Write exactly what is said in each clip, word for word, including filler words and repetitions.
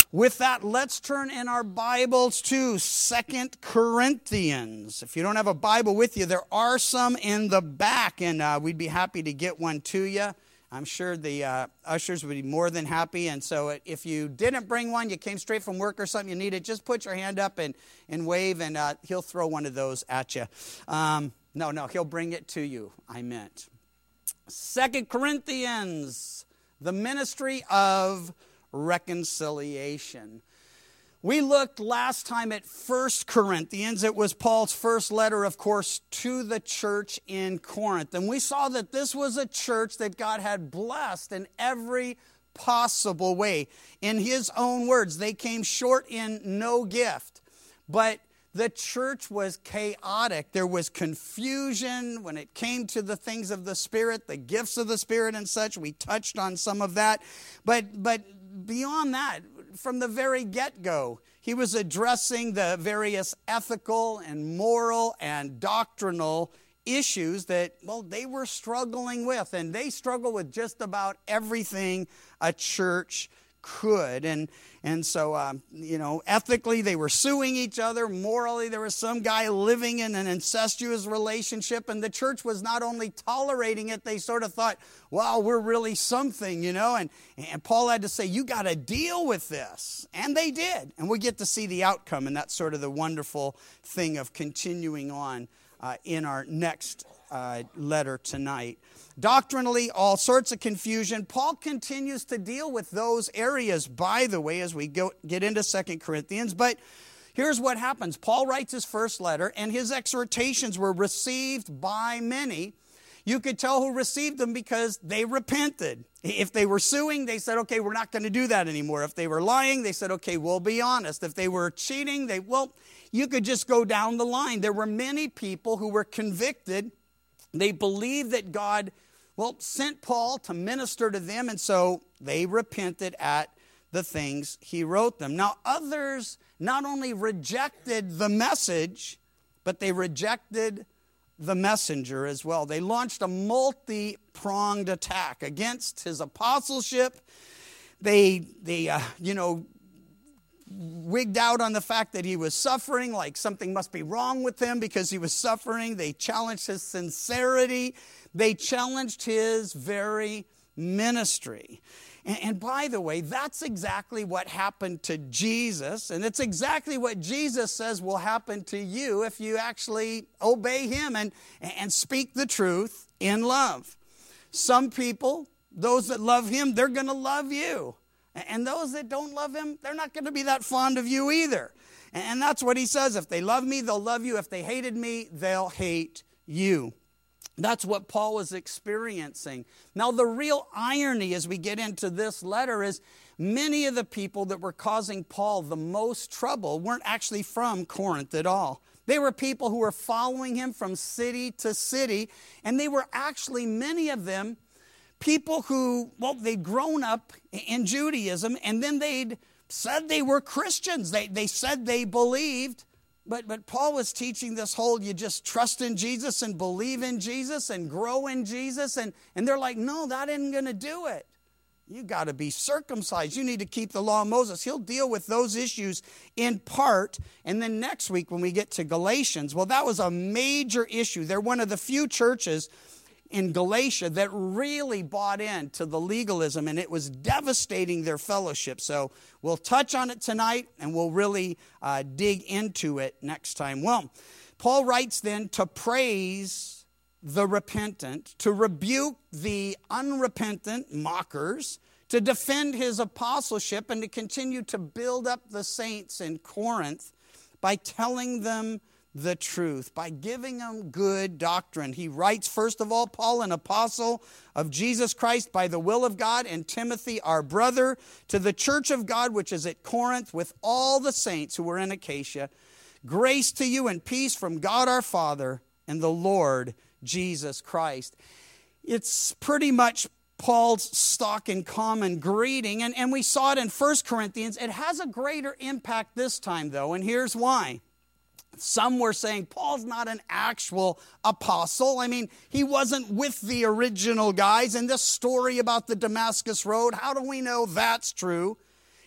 With that, let's turn in our Bibles to Second Corinthians. If you don't have a Bible with you, there are some in the back, and uh, we'd be happy to get one to you. I'm sure the uh, ushers would be more than happy. And so if you didn't bring one, you came straight from work or something, you need it, just put your hand up and, and wave, and uh, he'll throw one of those at you. Um, no, no, he'll bring it to you, I meant. Second Corinthians, the ministry of reconciliation. We looked last time at First Corinthians. It was Paul's first letter, of course, to the church in Corinth. And we saw that this was a church that God had blessed in every possible way. In his own words, they came short in no gift. But the church was chaotic. There was confusion when it came to the things of the Spirit, the gifts of the Spirit and such. We touched on some of that. But, but beyond that, from the very get-go, he was addressing the various ethical and moral and doctrinal issues that, well, they were struggling with. And they struggle with just about everything a church could. And and so, um, you know, ethically, they were suing each other. Morally, there was some guy living in an incestuous relationship. And the church was not only tolerating it, they sort of thought, wow, we're really something, you know. And, and Paul had to say, you got to deal with this. And they did. And we get to see the outcome. And that's sort of the wonderful thing of continuing on uh, in our next uh, letter tonight. Doctrinally, all sorts of confusion. Paul continues to deal with those areas, by the way, as we go get into Second Corinthians. But here's what happens. Paul writes his first letter, and his exhortations were received by many. You could tell who received them because they repented. If they were suing, they said, okay, we're not going to do that anymore. If they were lying, they said, okay, we'll be honest. If they were cheating, they, well, you could just go down the line. There were many people who were convicted. They believed that God, well, sent Paul to minister to them, and so they repented at the things he wrote them. Now, others not only rejected the message, but they rejected the messenger as well. They launched a multi-pronged attack against his apostleship. They, they, uh, you know, wigged out on the fact that he was suffering, like something must be wrong with him because he was suffering. They challenged his sincerity. They challenged his very ministry. And, and by the way, that's exactly what happened to Jesus. And it's exactly what Jesus says will happen to you if you actually obey him and, and speak the truth in love. Some people, those that love him, they're going to love you. And those that don't love him, they're not going to be that fond of you either. And that's what he says. If they love me, they'll love you. If they hated me, they'll hate you. That's what Paul was experiencing. Now, the real irony as we get into this letter is many of the people that were causing Paul the most trouble weren't actually from Corinth at all. They were people who were following him from city to city, and they were actually, many of them, people who, well, they'd grown up in Judaism, and then they'd said they were Christians. They, they said they believed, but, but Paul was teaching this whole, you just trust in Jesus and believe in Jesus and grow in Jesus, and, and they're like, no, that isn't going to do it. You got to be circumcised. You need to keep the law of Moses. He'll deal with those issues in part, and then next week when we get to Galatians, well, that was a major issue. They're one of the few churches in Galatia that really bought into the legalism, and it was devastating their fellowship. So we'll touch on it tonight, and we'll really uh, dig into it next time. Well, Paul writes then to praise the repentant, to rebuke the unrepentant mockers, to defend his apostleship, and to continue to build up the saints in Corinth by telling them the truth, by giving them good doctrine. He writes, first of all, Paul, an apostle of Jesus Christ by the will of God, and Timothy, our brother, to the church of God which is at Corinth, with all the saints who were in Achaia. Grace to you and peace from God our Father and the Lord Jesus Christ. It's pretty much Paul's stock and common greeting, and, and we saw it in First Corinthians. It has a greater impact this time, though, and here's why. Some were saying Paul's not an actual apostle. I mean, he wasn't with the original guys. And this story about the Damascus Road, how do we know that's true?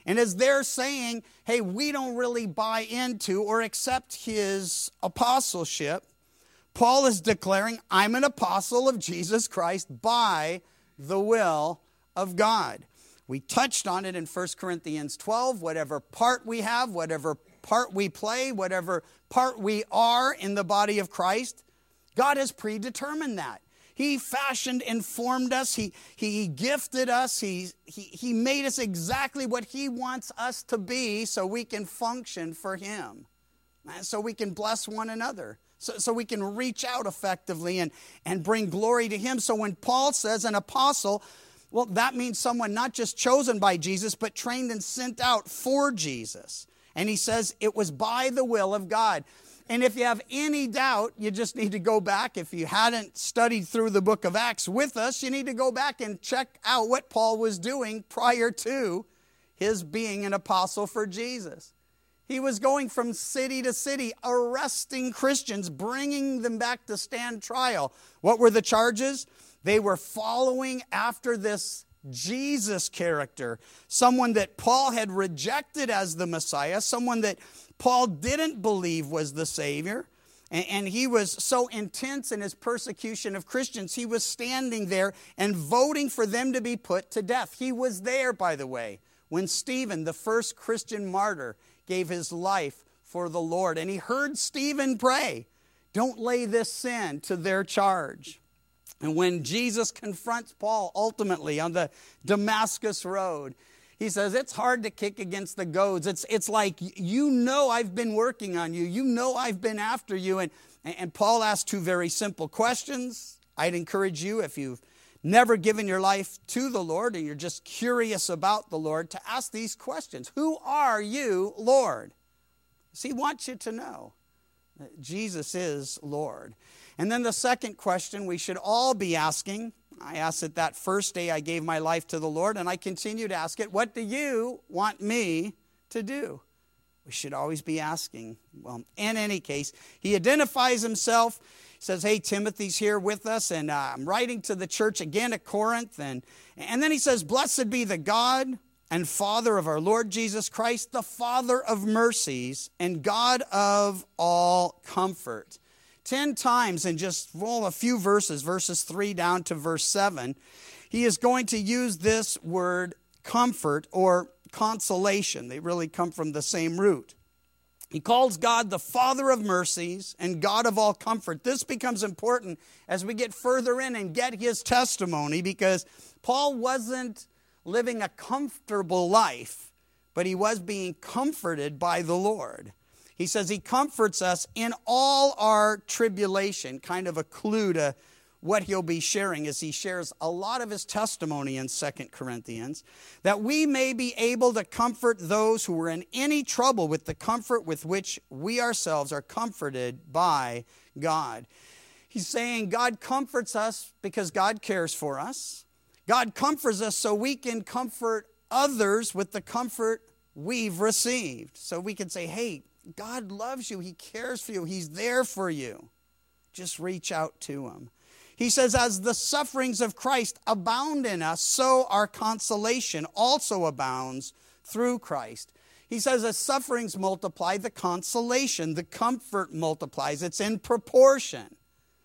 And as they're saying, hey, we don't really buy into or accept his apostleship, Paul is declaring, I'm an apostle of Jesus Christ by the will of God. We touched on it in First Corinthians twelve. Whatever part we have, whatever part we play, whatever part we are in the body of Christ, God has predetermined that. He fashioned and formed us. He, he gifted us. He, he, he made us exactly what he wants us to be so we can function for him, so we can bless one another, so, so we can reach out effectively and, and bring glory to him. So when Paul says an apostle, well, that means someone not just chosen by Jesus, but trained and sent out for Jesus. And he says it was by the will of God. And if you have any doubt, you just need to go back. If you hadn't studied through the book of Acts with us, you need to go back and check out what Paul was doing prior to his being an apostle for Jesus. He was going from city to city, arresting Christians, bringing them back to stand trial. What were the charges? They were following after this Jesus character, someone that Paul had rejected as the Messiah, someone that Paul didn't believe was the Savior. And he was so intense in his persecution of Christians, he was standing there and voting for them to be put to death. He was there, by the way, when Stephen, the first Christian martyr, gave his life for the Lord. And he heard Stephen pray, don't lay this sin to their charge. And when Jesus confronts Paul ultimately on the Damascus Road, he says, it's hard to kick against the goads. It's, it's like, you know I've been working on you. You know I've been after you. And, and Paul asked two very simple questions. I'd encourage you, if you've never given your life to the Lord and you're just curious about the Lord, to ask these questions. Who are you, Lord? See, he wants you to know that Jesus is Lord. And then the second question we should all be asking, I asked it that first day I gave my life to the Lord, and I continue to ask it, what do you want me to do? We should always be asking. Well, in any case, he identifies himself. He says, hey, Timothy's here with us, and uh, I'm writing to the church again at Corinth. And, and then he says, blessed be the God and Father of our Lord Jesus Christ, the Father of mercies and God of all comfort. Ten times in just, well, a few verses, verses three down to verse seven, he is going to use this word comfort or consolation. They really come from the same root. He calls God the Father of mercies and God of all comfort. This becomes important as we get further in and get his testimony, because Paul wasn't living a comfortable life, but he was being comforted by the Lord. He says he comforts us in all our tribulation, kind of a clue to what he'll be sharing as he shares a lot of his testimony in Second Corinthians, that we may be able to comfort those who are in any trouble with the comfort with which we ourselves are comforted by God. He's saying God comforts us because God cares for us. God comforts us so we can comfort others with the comfort we've received. So we can say, hey, God loves you. He cares for you. He's there for you. Just reach out to him. He says, as the sufferings of Christ abound in us, so our consolation also abounds through Christ. He says, as sufferings multiply, the consolation, the comfort multiplies. It's in proportion.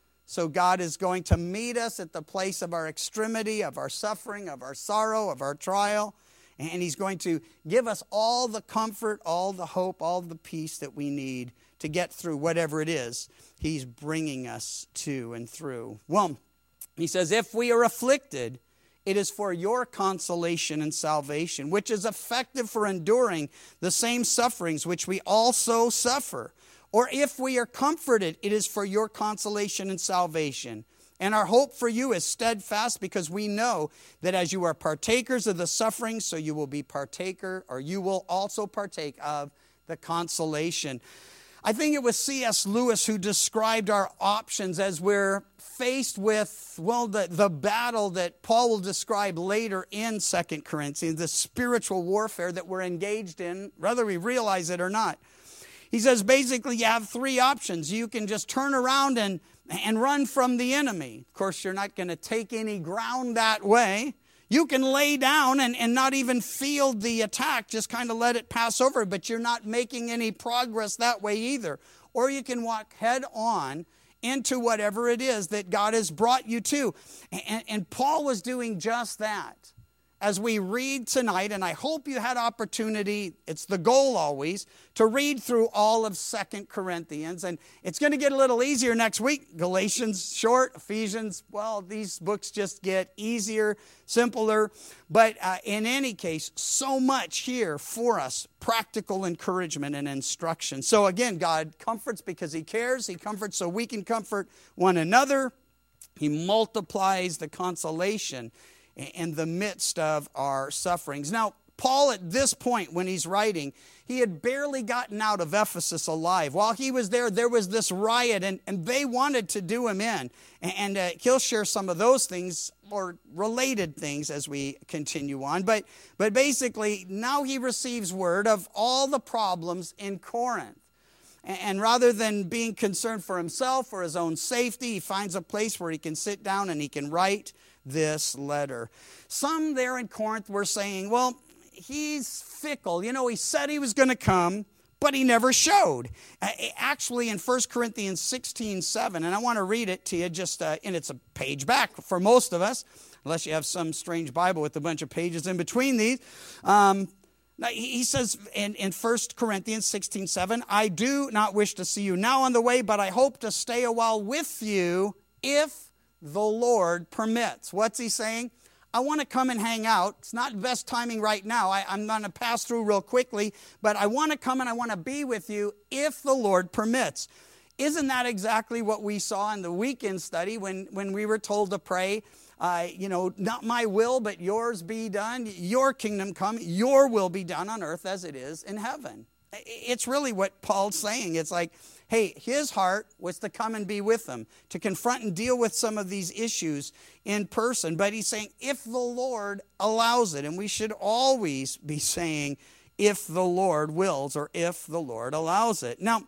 So God is going to meet us at the place of our extremity, of our suffering, of our sorrow, of our trial. And he's going to give us all the comfort, all the hope, all the peace that we need to get through whatever it is he's bringing us to and through. Well, he says, if we are afflicted, it is for your consolation and salvation, which is effective for enduring the same sufferings which we also suffer. Or if we are comforted, it is for your consolation and salvation. And our hope for you is steadfast, because we know that as you are partakers of the suffering, so you will be partaker, or you will also partake of the consolation. I think it was C S Lewis who described our options as we're faced with, well, the, the battle that Paul will describe later in Second Corinthians, the spiritual warfare that we're engaged in, whether we realize it or not. He says basically you have three options. You can just turn around and, and run from the enemy. Of course, you're not going to take any ground that way. You can lay down and, and not even feel the attack, just kind of let it pass over, but you're not making any progress that way either. Or you can walk head on into whatever it is that God has brought you to. And, and Paul was doing just that. As we read tonight, and I hope you had opportunity, it's the goal always, to read through all of Second Corinthians. And it's going to get a little easier next week. Galatians short, Ephesians, well, these books just get easier, simpler. But uh, in any case, so much here for us, practical encouragement and instruction. So again, God comforts because He cares. He comforts so we can comfort one another. He multiplies the consolation in the midst of our sufferings. Now, Paul at this point when he's writing, he had barely gotten out of Ephesus alive. While he was there, there was this riot, and, and they wanted to do him in. And uh, he'll share some of those things, or related things, as we continue on. But, but basically, now he receives word of all the problems in Corinth. And, and rather than being concerned for himself or his own safety, he finds a place where he can sit down and he can write this letter. Some there in Corinth were saying, well, he's fickle. You know, he said he was going to come, but he never showed. Uh, actually, in First Corinthians sixteen seven, and I want to read it to you just, uh, and it's a page back for most of us, unless you have some strange Bible with a bunch of pages in between these. Um, he says in, in First Corinthians sixteen seven, I do not wish to see you now on the way, but I hope to stay a while with you if the Lord permits. What's he saying? I want to come and hang out. It's not best timing right now. I, I'm going to pass through real quickly, but I want to come and I want to be with you if the Lord permits. Isn't that exactly what we saw in the weekend study when, when we were told to pray, uh, you know, not my will, but yours be done. Your kingdom come, your will be done on earth as it is in heaven. It's really what Paul's saying. It's like, hey, his heart was to come and be with them, to confront and deal with some of these issues in person. But he's saying, if the Lord allows it, and we should always be saying, if the Lord wills, or if the Lord allows it. Now,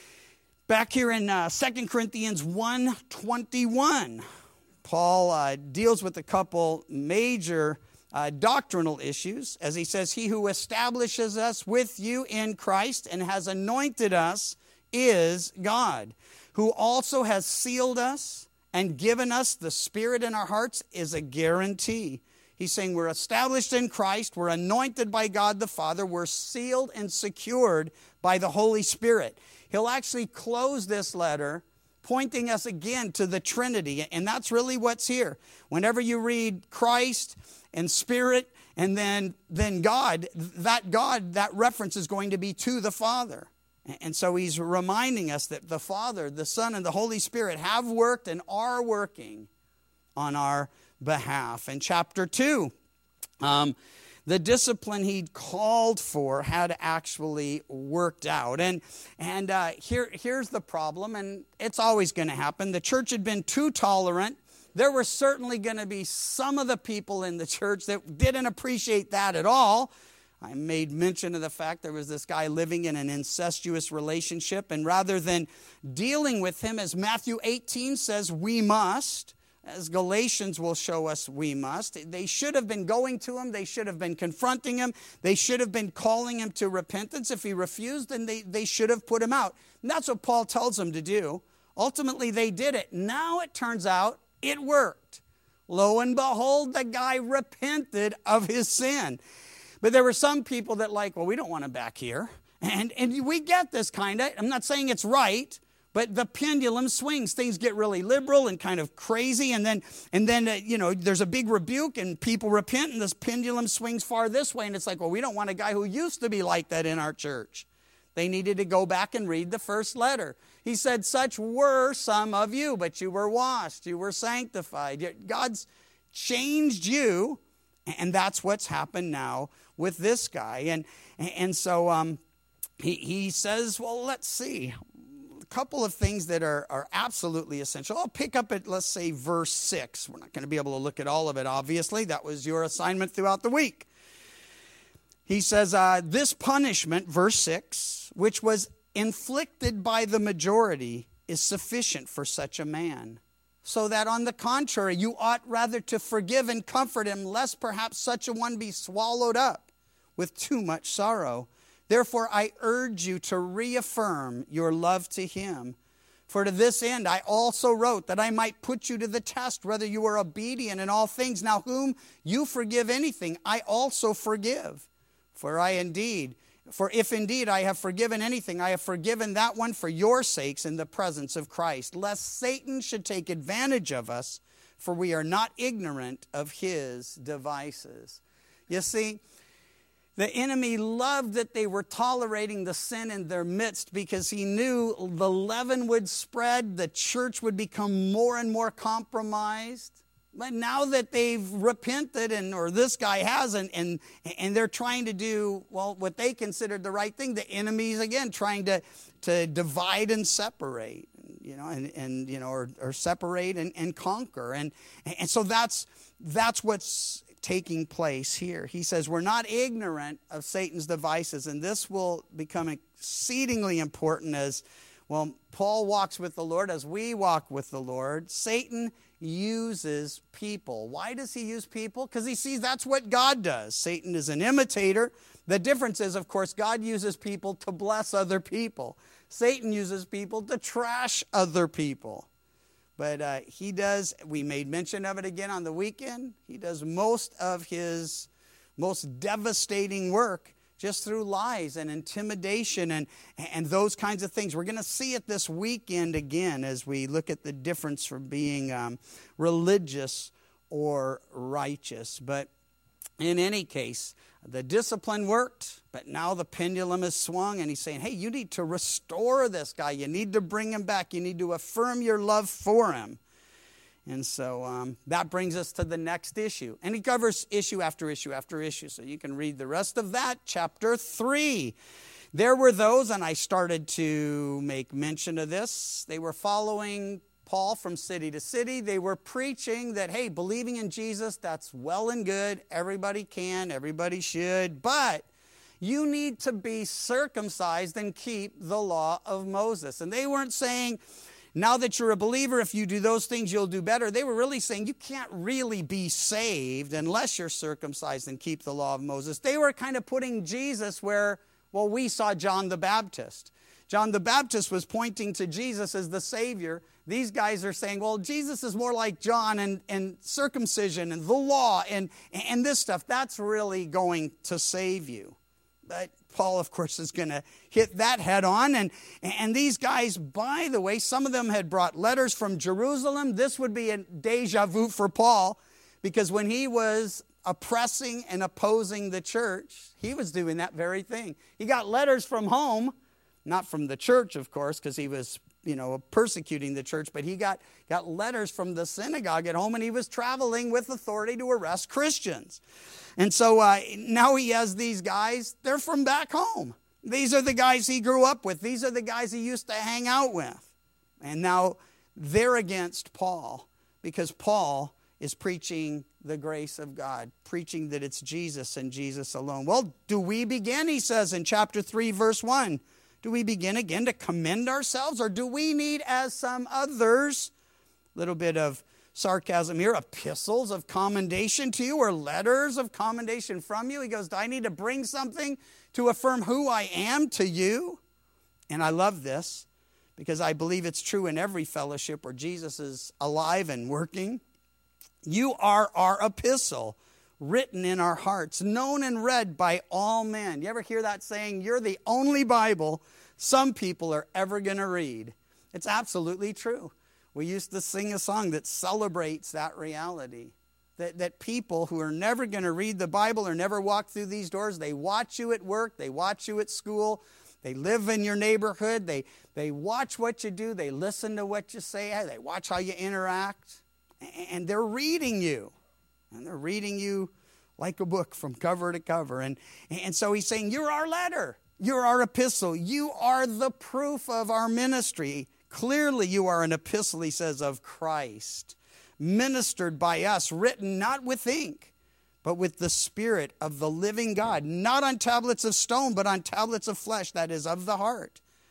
back here in uh, Second Corinthians one twenty-one, Paul uh, deals with a couple major Uh, doctrinal issues, as he says, he who establishes us with you in Christ and has anointed us is God, who also has sealed us and given us the Spirit in our hearts is a guarantee. He's saying we're established in Christ, we're anointed by God the Father, we're sealed and secured by the Holy Spirit. He'll actually close this letter pointing us again to the Trinity, and that's really what's here. Whenever you read Christ and Spirit, and then, then God, that God, that reference is going to be to the Father. And so he's reminding us that the Father, the Son, and the Holy Spirit have worked and are working on our behalf. In chapter two, um, the discipline he'd called for had actually worked out. And, and uh, here, here's the problem, and it's always going to happen. The church had been too tolerant. There were certainly going to be some of the people in the church that didn't appreciate that at all. I made mention of the fact there was this guy living in an incestuous relationship, and rather than dealing with him, as Matthew eighteen says, we must, as Galatians will show us we must, they should have been going to him, they should have been confronting him, they should have been calling him to repentance. If he refused, then they, they should have put him out. And that's what Paul tells them to do. Ultimately, they did it. Now it turns out it worked. Lo and behold, the guy repented of his sin. But there were some people that like, well, we don't want him back here. And, and we get this kind of, I'm not saying it's right, but the pendulum swings. Things get really liberal and kind of crazy. And then, and then uh, you know, there's a big rebuke and people repent and this pendulum swings far this way. And it's like, well, we don't want a guy who used to be like that in our church. They needed to go back and read the first letter. He said, such were some of you, but you were washed, you were sanctified. God's changed you, and that's what's happened now with this guy. And, and so um, he, he says, well, let's see. A couple of things that are, are absolutely essential. I'll pick up at, let's say, verse six. We're not going to be able to look at all of it, obviously. That was your assignment throughout the week. He says, uh, this punishment, verse six, which was inflicted by the majority, is sufficient for such a man. So that on the contrary, you ought rather to forgive and comfort him, lest perhaps such a one be swallowed up with too much sorrow. Therefore, I urge you to reaffirm your love to him. For to this end I also wrote, that I might put you to the test, whether you are obedient in all things. Now whom you forgive anything, I also forgive. For I indeed, for if indeed I have forgiven anything, I have forgiven that one for your sakes in the presence of Christ, lest Satan should take advantage of us, for we are not ignorant of his devices. You see, the enemy loved that they were tolerating the sin in their midst, because he knew the leaven would spread, the church would become more and more compromised. But now that they've repented, and or this guy hasn't, and and they're trying to do, well, what they considered the right thing, the enemy's again trying to, to divide and separate, you know, and, and you know, or, or separate and, and conquer. And and so that's that's what's taking place here. He says we're not ignorant of Satan's devices, and this will become exceedingly important as, well, Paul walks with the Lord, as we walk with the Lord. Satan uses people. Why does he use people? Because he sees that's what God does. Satan is an imitator. The difference is, of course, God uses people to bless other people. Satan uses people to trash other people. But uh, he does, we made mention of it again on the weekend, he does most of his most devastating work just through lies and intimidation and, and those kinds of things. We're going to see it this weekend again as we look at the difference from being um, religious or righteous. But in any case, the discipline worked, but now the pendulum is swung, and he's saying, hey, you need to restore this guy. You need to bring him back. You need to affirm your love for him. And so um, that brings us to the next issue. And he covers issue after issue after issue. So you can read the rest of that, chapter three. There were those, and I started to make mention of this, they were following Paul from city to city. They were preaching that, hey, believing in Jesus, that's well and good. Everybody can, everybody should. But you need to be circumcised and keep the law of Moses. And they weren't saying, now that you're a believer, if you do those things, you'll do better. They were really saying you can't really be saved unless you're circumcised and keep the law of Moses. They were kind of putting Jesus where, well, we saw John the Baptist. John the Baptist was pointing to Jesus as the Savior. These guys are saying, well, Jesus is more like John, and, and circumcision and the law and, and this stuff, that's really going to save you. But Paul, of course, is going to hit that head on. And, and these guys, by the way, some of them had brought letters from Jerusalem. This would be a deja vu for Paul, because when he was oppressing and opposing the church, he was doing that very thing. He got letters from home, not from the church, of course, because he was, you know, persecuting the church, but he got, got letters from the synagogue at home, and he was traveling with authority to arrest Christians. And so uh, now he has these guys, they're from back home. These are the guys he grew up with. These are the guys he used to hang out with. And now they're against Paul, because Paul is preaching the grace of God, preaching that it's Jesus and Jesus alone. Well, do we begin, he says in chapter three, verse one, do we begin again to commend ourselves, or do we need, as some others, a little bit of sarcasm here, epistles of commendation to you, or letters of commendation from you? He goes, do I need to bring something to affirm who I am to you? And I love this, because I believe it's true in every fellowship where Jesus is alive and working. You are our epistle, written in our hearts, known and read by all men. You ever hear that saying? You're the only Bible some people are ever going to read. It's absolutely true. We used to sing a song that celebrates that reality. That, that people who are never going to read the Bible or never walk through these doors, they watch you at work, they watch you at school, they live in your neighborhood, they, they watch what you do, they listen to what you say, they watch how you interact, and they're reading you. And they're reading you like a book from cover to cover. And, and so he's saying, you're our letter. You're our epistle. You are the proof of our ministry. Clearly you are an epistle, he says, of Christ, ministered by us, written not with ink, but with the Spirit of the living God, not on tablets of stone, but on tablets of flesh, that is, of the heart.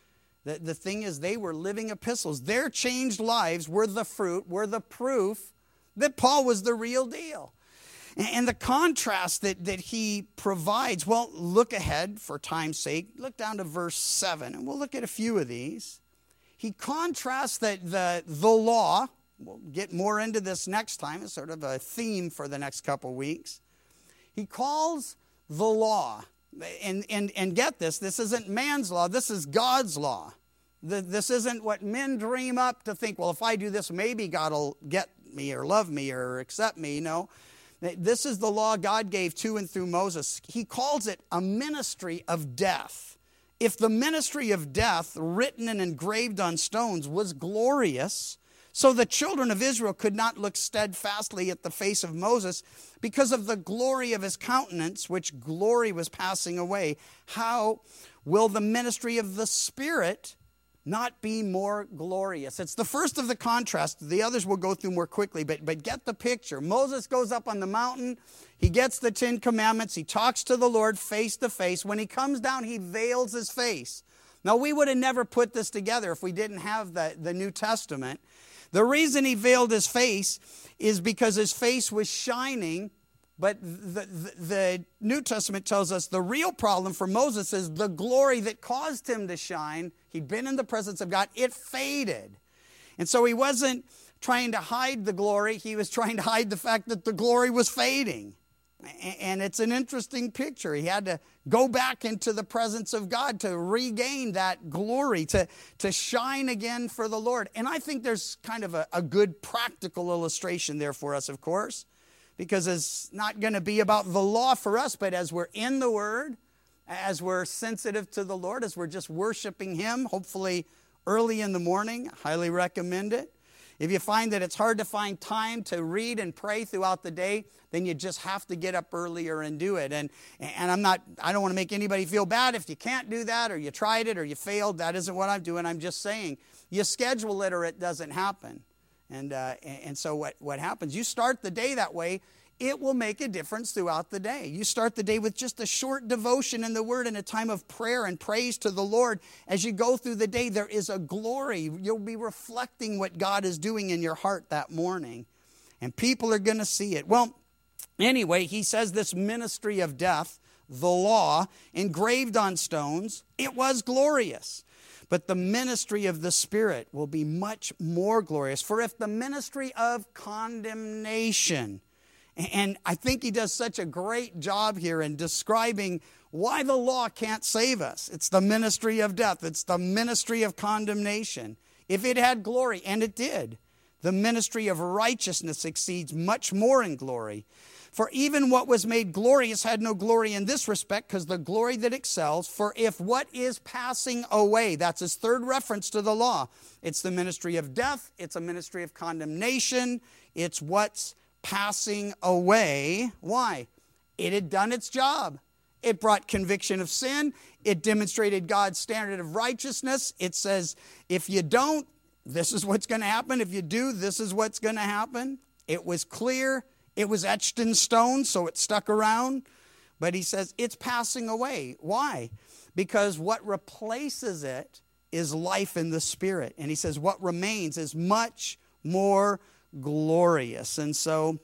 The, the thing is, they were living epistles. Their changed lives were the fruit, were the proof that Paul was the real deal. And, and the contrast that, that he provides, well, look ahead for time's sake. Look down to verse seven, and we'll look at a few of these. He contrasts that the, the law, we'll get more into this next time, it's sort of a theme for the next couple weeks. He calls the law, and, and, and get this, this isn't man's law, this is God's law. This isn't what men dream up to think, well, if I do this, maybe God will get me or love me or accept me. No, this is the law God gave to and through Moses. He calls it a ministry of death. If the ministry of death, written and engraved on stones, was glorious, so the children of Israel could not look steadfastly at the face of Moses because of the glory of his countenance, which glory was passing away, how will the ministry of the Spirit not be more glorious? It's the first of the contrast. The others we'll go through more quickly, but, but get the picture. Moses goes up on the mountain. He gets the Ten Commandments. He talks to the Lord face to face. When he comes down, he veils his face. Now, we would have never put this together if we didn't have the, the New Testament. The reason he veiled his face is because his face was shining. But the, the, the New Testament tells us the real problem for Moses is the glory that caused him to shine. He'd been in the presence of God. It faded. And so he wasn't trying to hide the glory. He was trying to hide the fact that the glory was fading. And it's an interesting picture. He had to go back into the presence of God to regain that glory, to, to shine again for the Lord. And I think there's kind of a, a good practical illustration there for us, of course. Because it's not going to be about the law for us, but as we're in the Word, as we're sensitive to the Lord, as we're just worshiping Him, hopefully early in the morning, highly recommend it. If you find that it's hard to find time to read and pray throughout the day, then you just have to get up earlier and do it. And, and I'm not, I don't want to make anybody feel bad if you can't do that, or you tried it, or you failed. That isn't what I'm doing. I'm just saying, you schedule it or it doesn't happen. And uh, and so what, what happens, you start the day that way, it will make a difference throughout the day. You start the day with just a short devotion in the Word and a time of prayer and praise to the Lord. As you go through the day, there is a glory. You'll be reflecting what God is doing in your heart that morning. And people are going to see it. Well, anyway, he says this ministry of death, the law, engraved on stones, it was glorious. But the ministry of the Spirit will be much more glorious. For if the ministry of condemnation, and I think he does such a great job here in describing why the law can't save us. It's the ministry of death. It's the ministry of condemnation. If it had glory, and it did, the ministry of righteousness exceeds much more in glory. For even what was made glorious had no glory in this respect, because the glory that excels, for if what is passing away, that's his third reference to the law, it's the ministry of death, it's a ministry of condemnation, it's what's passing away. Why? It had done its job. It brought conviction of sin. It demonstrated God's standard of righteousness. It says, if you don't, this is what's going to happen. If you do, this is what's going to happen. It was clear. It was etched in stone, so it stuck around. But he says it's passing away. Why? Because what replaces it is life in the Spirit. And he says what remains is much more glorious. And so,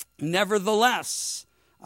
nevertheless,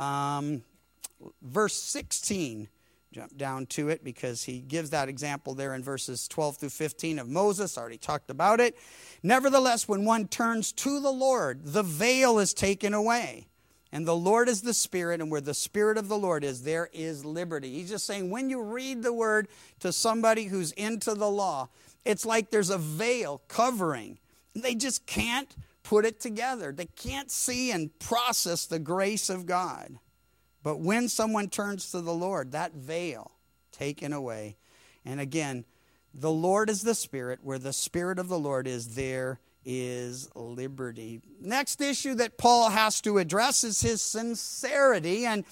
um, verse sixteen, jump down to it because he gives that example there in verses twelve through fifteen of Moses. Already talked about it. Nevertheless, when one turns to the Lord, the veil is taken away. And the Lord is the Spirit, and where the Spirit of the Lord is, there is liberty. He's just saying when you read the Word to somebody who's into the law, it's like there's a veil covering. They just can't put it together. They can't see and process the grace of God. But when someone turns to the Lord, that veil taken away. And again, the Lord is the Spirit. Where the Spirit of the Lord is, there is liberty. Next issue that Paul has to address is his sincerity and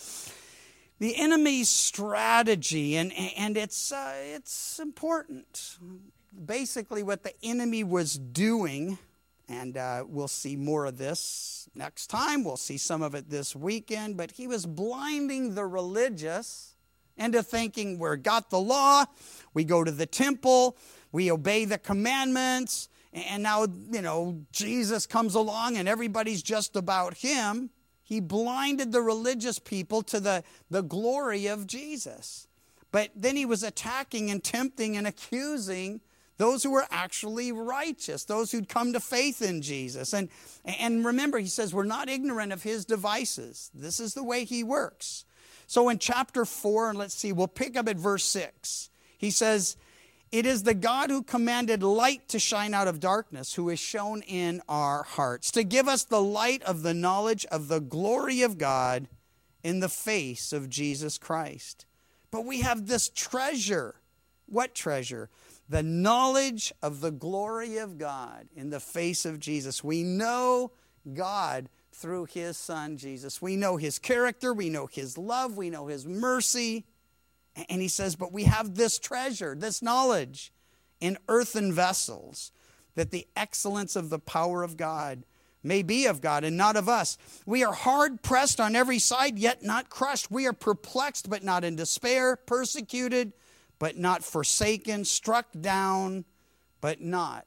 the enemy's strategy. And, and it's, uh, it's important. Basically, what the enemy was doing, and uh, we'll see more of this next time. We'll see some of it this weekend. But he was blinding the religious into thinking we've got the law. We go to the temple. we obey the commandments, and now, you know, Jesus comes along and everybody's just about him. He blinded the religious people to the, the glory of Jesus. But then he was attacking and tempting and accusing those who were actually righteous, those who'd come to faith in Jesus. And, and remember, he says, we're not ignorant of his devices. This is the way he works. So in chapter four, and let's see, we'll pick up at verse six. He says, it is the God who commanded light to shine out of darkness, who is shown in our hearts, to give us the light of the knowledge of the glory of God in the face of Jesus Christ. But we have this treasure. What treasure? The knowledge of the glory of God in the face of Jesus. We know God through his Son, Jesus. We know his character. We know his love. We know his mercy. And he says, but we have this treasure, this knowledge in earthen vessels, that the excellence of the power of God may be of God and not of us. We are hard pressed on every side, yet not crushed. We are perplexed, but not in despair, persecuted, but not forsaken, struck down, but not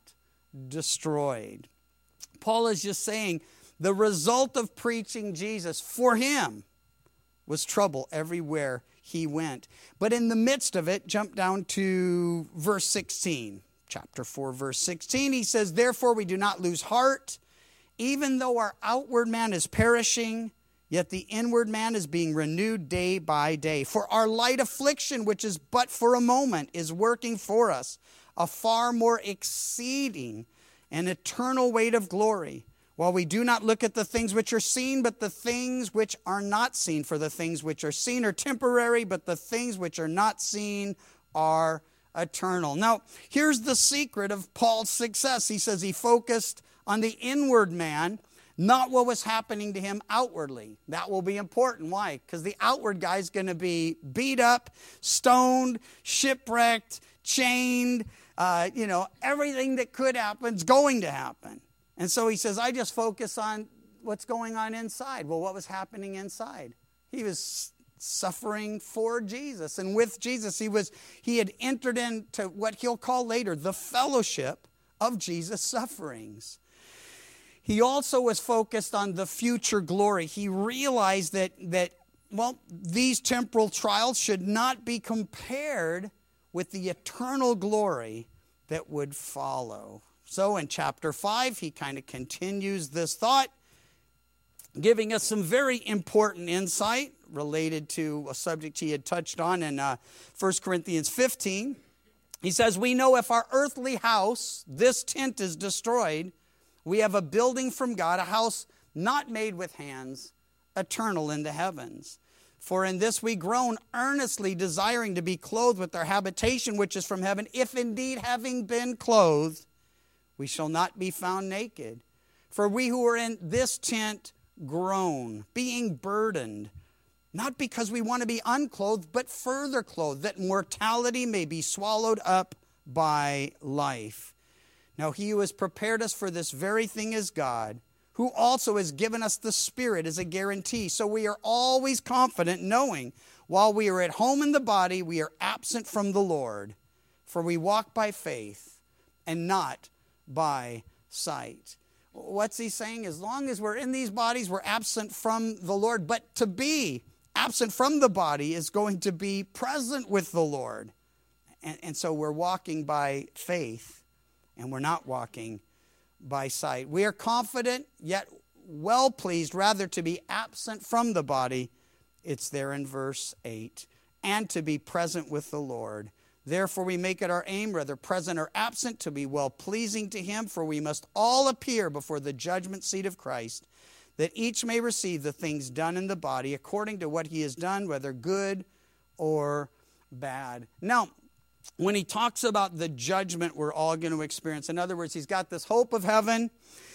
destroyed. Paul is just saying the result of preaching Jesus for him was trouble everywhere he went. But in the midst of it, jump down to verse sixteen. Chapter four, verse sixteen, he says, therefore we do not lose heart, even though our outward man is perishing, yet the inward man is being renewed day by day. For our light affliction, which is but for a moment, is working for us a far more exceeding and eternal weight of glory. While we do not look at the things which are seen, but the things which are not seen. For the things which are seen are temporary, but the things which are not seen are eternal. Now, here's the secret of Paul's success. He says he focused on the inward man, not what was happening to him outwardly. That will be important. Why? Because the outward guy is going to be beat up, stoned, shipwrecked, chained. Uh, you know, everything that could happen is going to happen. And so he says, I just focus on what's going on inside. Well, what was happening inside? He was suffering for Jesus. And with Jesus, he was he had entered into what he'll call later the fellowship of Jesus' sufferings. He also was focused on the future glory. He realized that, that well, these temporal trials should not be compared with the eternal glory that would follow. So in chapter five, he kind of continues this thought, giving us some very important insight related to a subject he had touched on in uh, First Corinthians fifteen. He says, we know if our earthly house, this tent, is destroyed, we have a building from God, a house not made with hands, eternal in the heavens. For in this we groan, earnestly desiring to be clothed with our habitation which is from heaven, if indeed having been clothed, we shall not be found naked. For we who are in this tent groan, being burdened, not because we want to be unclothed, but further clothed, that mortality may be swallowed up by life. Now he who has prepared us for this very thing is God, who also has given us the Spirit as a guarantee. So we are always confident, knowing while we are at home in the body, we are absent from the Lord. For we walk by faith and not by sight. What's he saying? As long as we're in these bodies, we're absent from the Lord. But to be absent from the body is going to be present with the Lord. And, and so we're walking by faith and we're not walking by sight. We are confident, yet well pleased, rather to be absent from the body. It's there in verse eight. And to be present with the Lord. Therefore we make it our aim, whether present or absent, to be well-pleasing to him, for we must all appear before the judgment seat of Christ, that each may receive the things done in the body according to what he has done, whether good or bad. Now, when he talks about the judgment we're all going to experience, in other words, he's got this hope of heaven.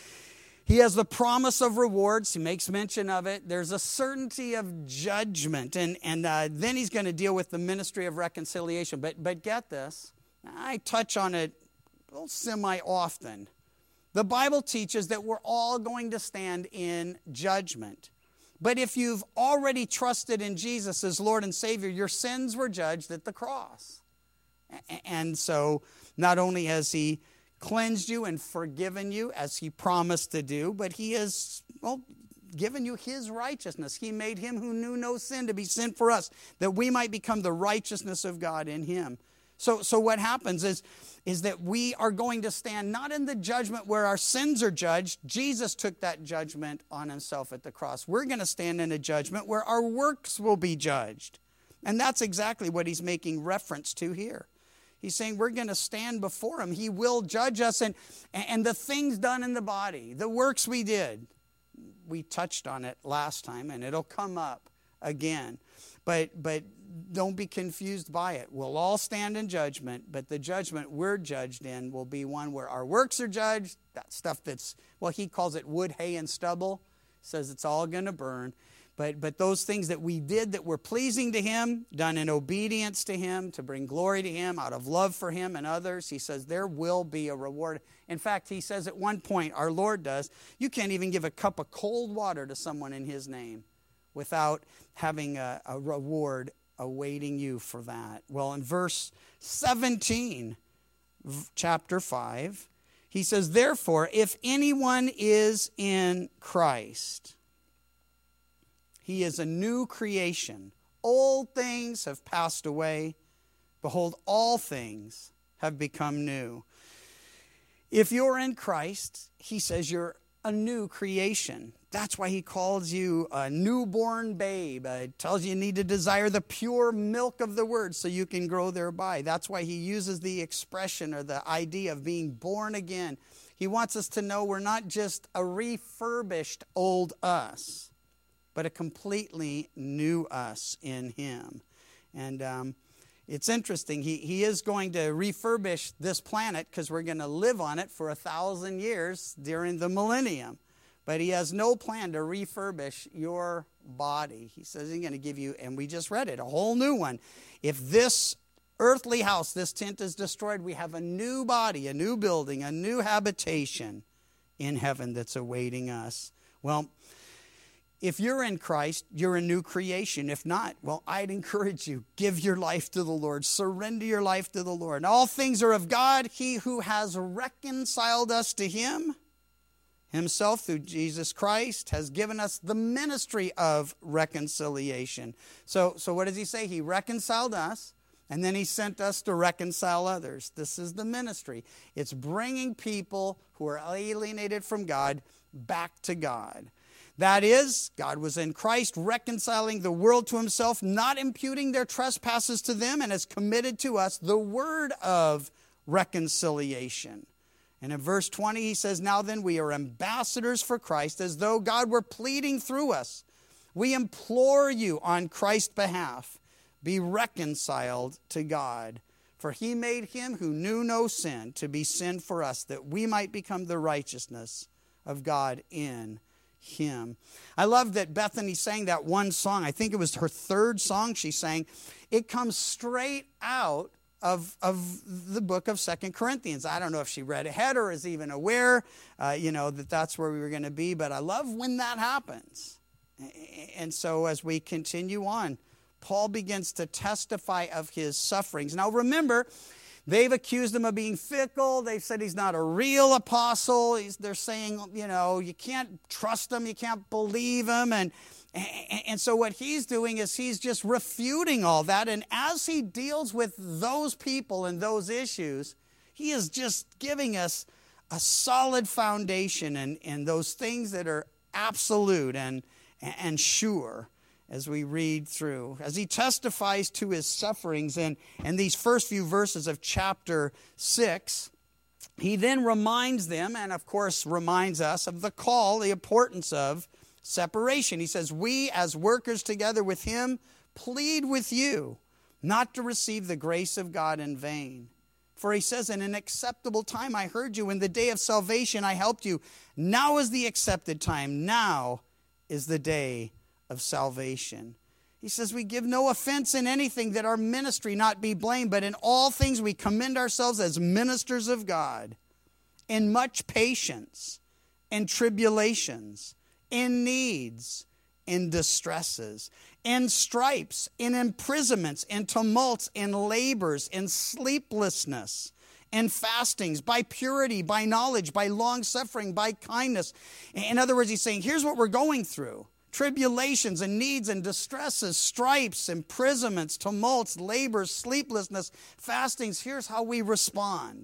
He has the promise of rewards. He makes mention of it. There's a certainty of judgment. And, and uh, then he's going to deal with the ministry of reconciliation. But, but get this. I touch on it well, semi-often. The Bible teaches that we're all going to stand in judgment. But if you've already trusted in Jesus as Lord and Savior, your sins were judged at the cross. And so not only has he cleansed you and forgiven you as he promised to do, but he has, well, given you his righteousness. He made him who knew no sin to be sin for us, that we might become the righteousness of God in him. So, so what happens is, is that we are going to stand not in the judgment where our sins are judged. Jesus took that judgment on himself at the cross. We're going to stand in a judgment where our works will be judged. And that's exactly what he's making reference to here. He's saying we're going to stand before him. He will judge us. And, and the things done in the body, the works we did, we touched on it last time, and it'll come up again. But, but don't be confused by it. We'll all stand in judgment, but the judgment we're judged in will be one where our works are judged. That stuff that's, well, he calls it wood, hay, and stubble. Says it's all going to burn. But, but those things that we did that were pleasing to him, done in obedience to him, to bring glory to him, out of love for him and others, he says there will be a reward. In fact, he says at one point, our Lord does, you can't even give a cup of cold water to someone in his name without having a, a reward awaiting you for that. Well, in verse seventeen, chapter five, he says, therefore, if anyone is in Christ, he is a new creation. Old things have passed away. Behold, all things have become new. If you're in Christ, he says you're a new creation. That's why he calls you a newborn babe. Uh, it tells you you need to desire the pure milk of the word so you can grow thereby. That's why he uses the expression or the idea of being born again. He wants us to know we're not just a refurbished old us, but a completely new us in him. And um, it's interesting. He, he is going to refurbish this planet because we're going to live on it for a thousand years during the millennium. But he has no plan to refurbish your body. He says he's going to give you, and we just read it, a whole new one. If this earthly house, this tent is destroyed, we have a new body, a new building, a new habitation in heaven that's awaiting us. Well, if you're in Christ, you're a new creation. If not, well, I'd encourage you, give your life to the Lord. Surrender your life to the Lord. All things are of God, he who has reconciled us to him himself through Jesus Christ has given us the ministry of reconciliation. So, so what does he say? He reconciled us, and then he sent us to reconcile others. This is the ministry. It's bringing people who are alienated from God back to God. That is, God was in Christ reconciling the world to himself, not imputing their trespasses to them, and has committed to us the word of reconciliation. And in verse twenty, he says, now then we are ambassadors for Christ, as though God were pleading through us. We implore you on Christ's behalf, be reconciled to God. For he made him who knew no sin to be sin for us, that we might become the righteousness of God in him. I love that Bethany sang that one song. I think it was her third song she sang. It comes straight out of, of the book of Second Corinthians. I don't know if she read ahead or is even aware, uh, you know, that that's where we were going to be. But I love when that happens. And so as we continue on, Paul begins to testify of his sufferings. Now remember, they've accused him of being fickle. They've said he's not a real apostle. He's, they're saying, you know, you can't trust him. You can't believe him. And, and, and so what he's doing is he's just refuting all that. And as he deals with those people and those issues, he is just giving us a solid foundation and, and those things that are absolute and, and sure. As we read through, as he testifies to his sufferings in, in these first few verses of chapter six, he then reminds them, and of course reminds us, of the call, the importance of separation. He says, we as workers together with him plead with you not to receive the grace of God in vain. For he says, in an acceptable time I heard you, in the day of salvation I helped you. Now is the accepted time. Now is the day of salvation. He says, we give no offense in anything, that our ministry not be blamed, but in all things we commend ourselves as ministers of God, in much patience, in tribulations, in needs, in distresses, in stripes, in imprisonments, in tumults, in labors, in sleeplessness, in fastings, by purity, by knowledge, by long suffering, by kindness. In other words, he's saying, here's what we're going through. Tribulations and needs and distresses, stripes, imprisonments, tumults, labors, sleeplessness, fastings. Here's how we respond.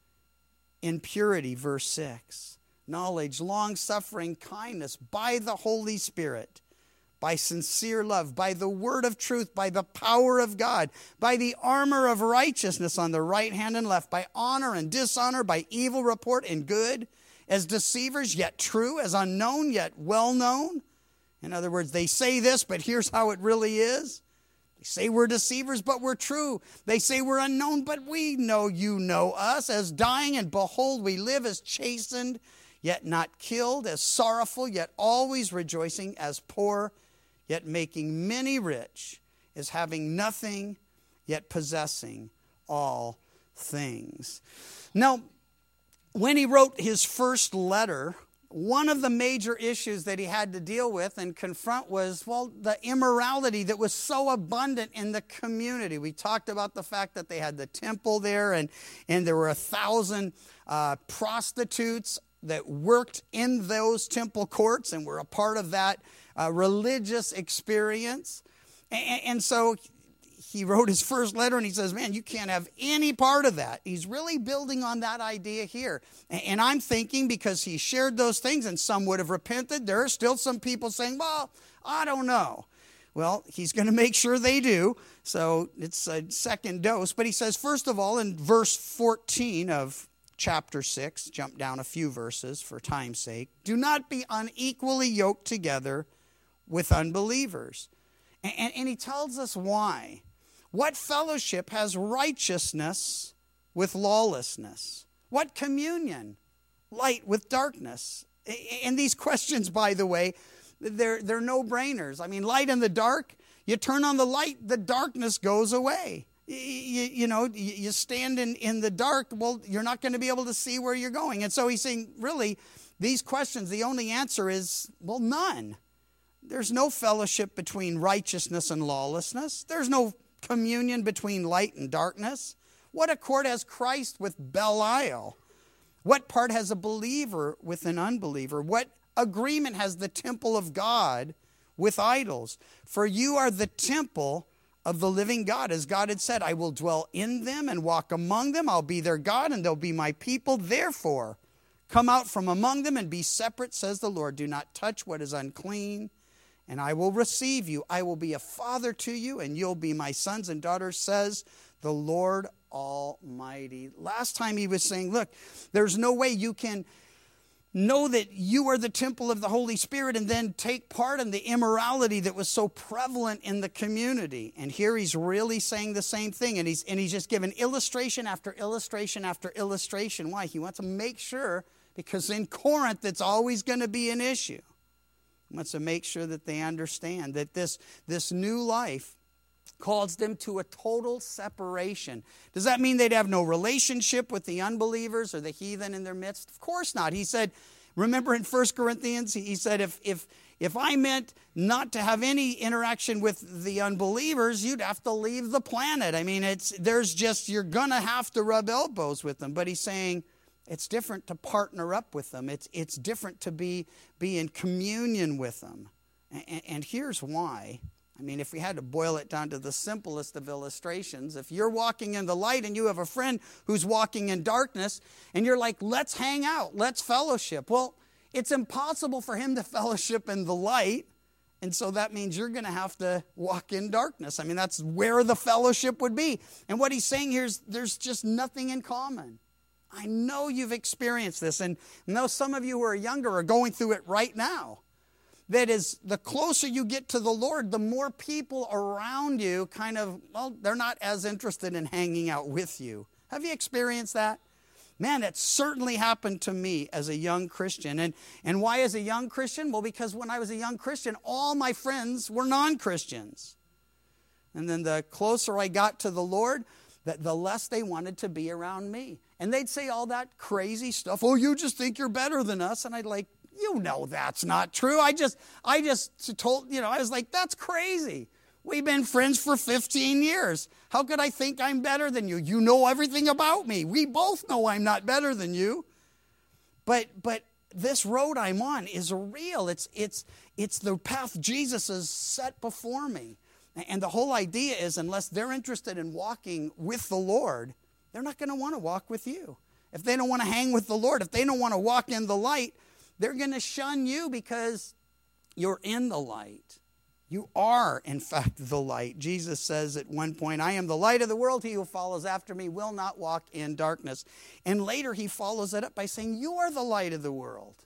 In purity, verse six. Knowledge, long suffering, kindness, by the Holy Spirit, by sincere love, by the word of truth, by the power of God, by the armor of righteousness on the right hand and left, by honor and dishonor, by evil report and good, as deceivers yet true, as unknown yet well known. In other words, they say this, but here's how it really is. They say we're deceivers, but we're true. They say we're unknown, but we know you know us. As dying, and behold, we live, as chastened, yet not killed, as sorrowful, yet always rejoicing, as poor, yet making many rich, as having nothing, yet possessing all things. Now, when he wrote his first letter, one of the major issues that he had to deal with and confront was, well, the immorality that was so abundant in the community. We talked about the fact that they had the temple there, and, and there were a thousand uh, prostitutes that worked in those temple courts and were a part of that uh, religious experience. And, and so he wrote his first letter and he says, man, you can't have any part of that. He's really building on that idea here. And I'm thinking, because he shared those things and some would have repented, there are still some people saying, well, I don't know. Well, he's going to make sure they do. So it's a second dose. But he says, first of all, in verse fourteen of chapter six, jump down a few verses for time's sake, do not be unequally yoked together with unbelievers. And, and, and he tells us why. What fellowship has righteousness with lawlessness? What communion? Light with darkness? And these questions, by the way, they're, they're no-brainers. I mean, light and the dark, you turn on the light, the darkness goes away. You, you know, you stand in, in the dark, well, you're not going to be able to see where you're going. And so he's saying, really, these questions, the only answer is, well, none. There's no fellowship between righteousness and lawlessness. There's no communion between light and darkness. What accord has Christ with Belial? What part has a believer with an unbeliever? What agreement has the temple of God with idols? For you are the temple of the living God. As God had said, I will dwell in them and walk among them. I'll be their God and they'll be my people. Therefore, come out from among them and be separate, says the Lord. Do not touch what is unclean, and I will receive you. I will be a father to you, and you'll be my sons and daughters, says the Lord Almighty. Last time he was saying, look, there's no way you can know that you are the temple of the Holy Spirit and then take part in the immorality that was so prevalent in the community. And here he's really saying the same thing. And he's, and he's just given illustration after illustration after illustration. Why? He wants to make sure, because in Corinth it's always going to be an issue. He wants to make sure that they understand that this, this new life calls them to a total separation. Does that mean they'd have no relationship with the unbelievers or the heathen in their midst? Of course not. He said, remember in First Corinthians, he said, if, if, if I meant not to have any interaction with the unbelievers, you'd have to leave the planet. I mean, it's there's just, you're going to have to rub elbows with them. But he's saying, it's different to partner up with them. It's it's different to be, be in communion with them. And, and here's why. I mean, if we had to boil it down to the simplest of illustrations, if you're walking in the light and you have a friend who's walking in darkness, and you're like, let's hang out, let's fellowship. Well, it's impossible for him to fellowship in the light, and so that means you're going to have to walk in darkness. I mean, that's where the fellowship would be. And what he's saying here is there's just nothing in common. I know you've experienced this, and I know some of you who are younger are going through it right now. That is, the closer you get to the Lord, the more people around you kind of, well, they're not as interested in hanging out with you. Have you experienced that? Man, it certainly happened to me as a young Christian. And, and why as a young Christian? Well, because when I was a young Christian, all my friends were non-Christians. And then the closer I got to the Lord, the, the less they wanted to be around me. And they'd say all that crazy stuff. Oh, you just think you're better than us. And I'd like, You know that's not true. I just, I just told, you know, I was like, that's crazy. We've been friends for fifteen years. How could I think I'm better than you? You know everything about me. We both know I'm not better than you. But but this road I'm on is real. It's it's it's the path Jesus has set before me. And the whole idea is, unless they're interested in walking with the Lord, they're not going to want to walk with you. If they don't want to hang with the Lord, if they don't want to walk in the light, they're going to shun you because you're in the light. You are, in fact, the light. Jesus says at one point, I am the light of the world. He who follows after me will not walk in darkness. And later he follows it up by saying, you are the light of the world.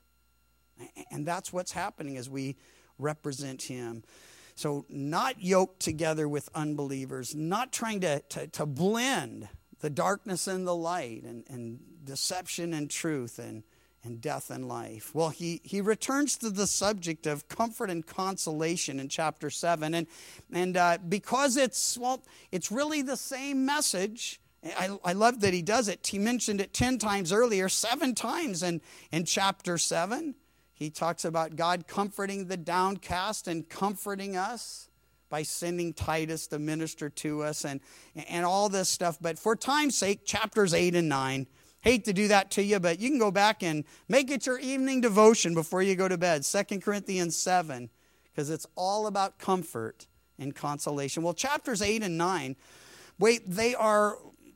And that's what's happening as we represent him. So not yoked together with unbelievers, not trying to, to, to blend the darkness and the light, and, and deception and truth, and, and death and life. Well, he, he returns to the subject of comfort and consolation in chapter seven. And, and uh, because it's, well, it's really the same message. I, I love that he does it. He mentioned it ten times earlier, seven times in, in chapter seven. He talks about God comforting the downcast and comforting us by sending Titus to minister to us, and, and all this stuff. But for time's sake, chapters eight and nine, hate to do that to you, but you can go back and make it your evening devotion before you go to bed. Second Corinthians seven, because it's all about comfort and consolation. Well, chapters eight and nine, wait, they are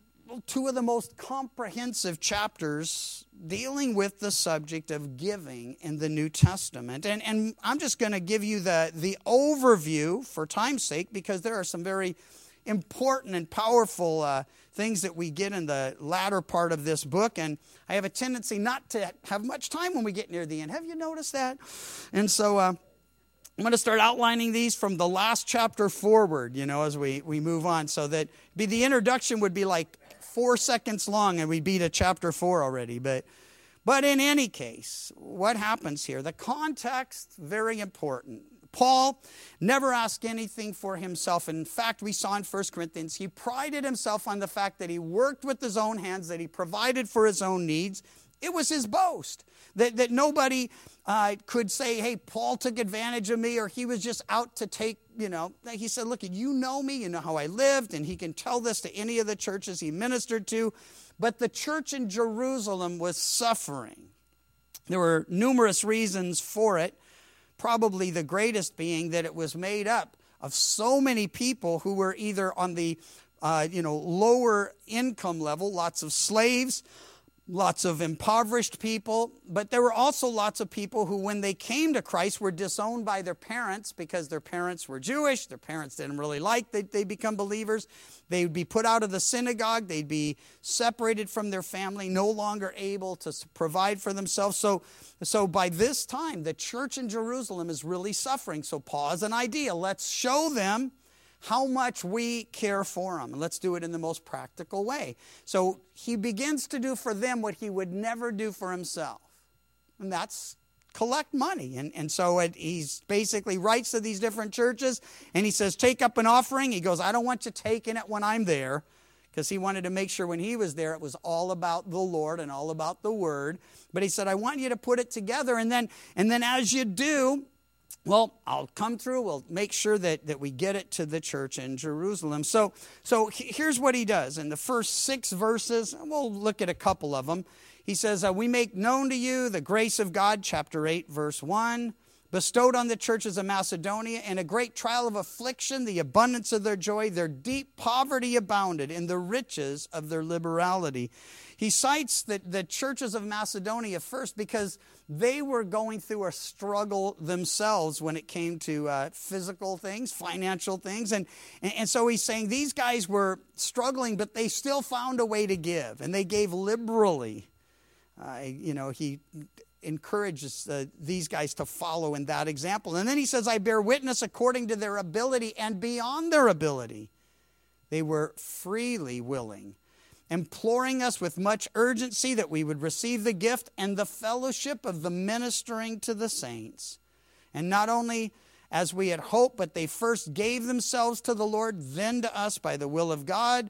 two of the most comprehensive chapters dealing with the subject of giving in the New Testament. And, and I'm just going to give you the, the overview for time's sake, because there are some very important and powerful uh, things that we get in the latter part of this book. And I have a tendency not to have much time when we get near the end. Have you noticed that? And so uh, I'm going to start outlining these from the last chapter forward, you know, as we, we move on, so that be the introduction would be like four seconds long and we'd be to chapter four already. But but in any case, what happens here? The context, very important. Paul never asked anything for himself. In fact, we saw in First Corinthians, he prided himself on the fact that he worked with his own hands, that he provided for his own needs. It was his boast. That, that nobody uh, could say, hey, Paul took advantage of me, or he was just out to take, you know. He said, look, you know me, you know how I lived, and he can tell this to any of the churches he ministered to. But the church in Jerusalem was suffering. There were numerous reasons for it, probably the greatest being that it was made up of so many people who were either on the uh, you know, lower income level, lots of slaves, lots of impoverished people, but there were also lots of people who, when they came to Christ, were disowned by their parents because their parents were Jewish. Their parents didn't really like that they become believers. They would be put out of the synagogue. They'd be separated from their family, no longer able to provide for themselves. So, so by this time, the church in Jerusalem is really suffering. So Paul has an idea. Let's show them how much we care for them. And let's do it in the most practical way. So he begins to do for them what he would never do for himself. And that's collect money. And, and so it, he's basically writes to these different churches, and he says, take up an offering. He goes, I don't want you taking it when I'm there, because he wanted to make sure when he was there it was all about the Lord and all about the Word. But he said, I want you to put it together, and then, and then as you do, well, I'll come through. We'll make sure that, that we get it to the church in Jerusalem. So, so here's what he does. In the first six verses, we'll look at a couple of them. He says, uh, we make known to you the grace of God, chapter eight, verse one, bestowed on the churches of Macedonia in a great trial of affliction, the abundance of their joy, their deep poverty abounded in the riches of their liberality. He cites the, the churches of Macedonia first because they were going through a struggle themselves when it came to uh, physical things, financial things. And, and, and so he's saying these guys were struggling, but they still found a way to give, and they gave liberally. Uh, you know, he encourages uh, these guys to follow in that example. And then he says, I bear witness according to their ability and beyond their ability. They were freely willing, imploring us with much urgency that we would receive the gift and the fellowship of the ministering to the saints. And not only as we had hoped, but they first gave themselves to the Lord, then to us by the will of God.